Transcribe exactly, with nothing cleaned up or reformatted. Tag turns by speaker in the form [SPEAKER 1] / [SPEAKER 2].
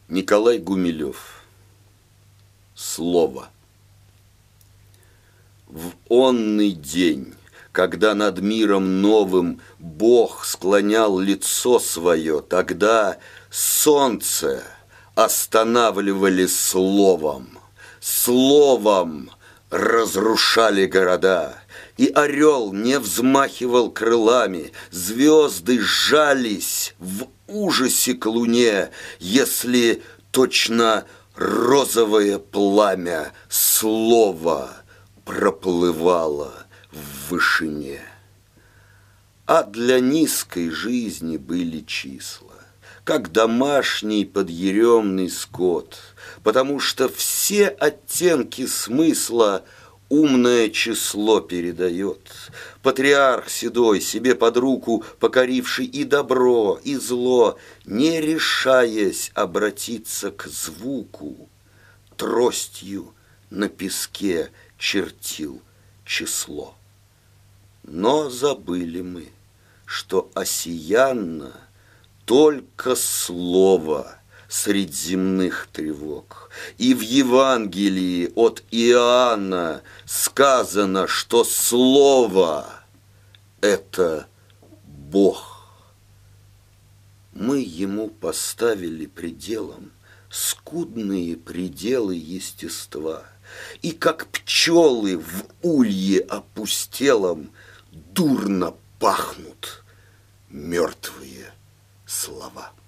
[SPEAKER 1] Николай Гумилев. Слово. В онный день, когда над миром новым Бог склонял лицо свое, тогда солнце останавливали словом, словом разрушали города. И орел не взмахивал крылами, звезды сжались в ужасе к луне, если точно розовое пламя слова проплывало в вышине. А для низкой жизни были числа, как домашний подъеремный скот, потому что все оттенки смысла умное число передает. Патриарх седой, себе под руку покоривший и добро, и зло, не решаясь обратиться к звуку, тростью на песке чертил число. Но забыли мы, что осиянно только слово средь земных тревог. И в Евангелии от Иоанна сказано, что слово – это Бог. Мы ему поставили пределом скудные пределы естества, и как пчелы в улье опустелом дурно пахнут мертвые слова.